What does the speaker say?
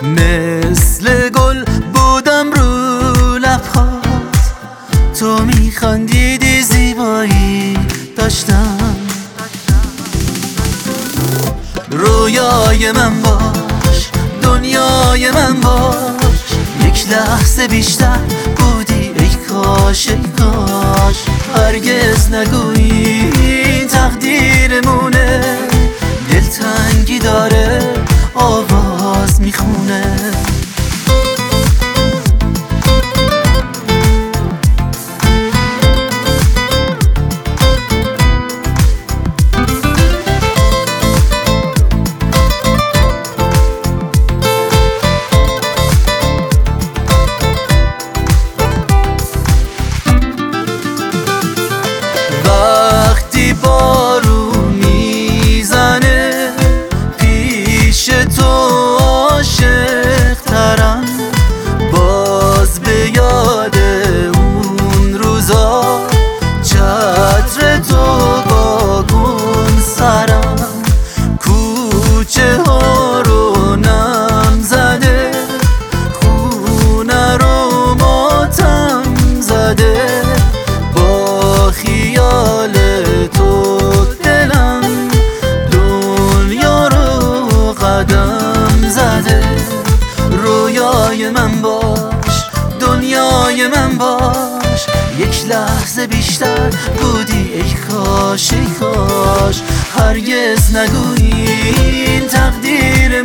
مثل گل بودم رو لبهات، تو میخندیدی زیبایی داشتم. رویای من باش، دنیای من باش، یک لحظه بیشتر بودی ای کاش ای کاش. هرگز نگویی این تقدیرمونه، دلتنگی داره آواز میخونه. وقتی بارون میزنه پیش تو عاشق ترم، باز به یاد اون روزا چتر تو باگون سرم. کوچه ها رو نم زده، خونه رو ماتم زده، با خیال تو دلم دنیا رو قدم زده. رویای من باش، دنیای من باش، یک لحظه بیشتر بودی ای کاش ای کاش. هرگز نگویی این تقدیر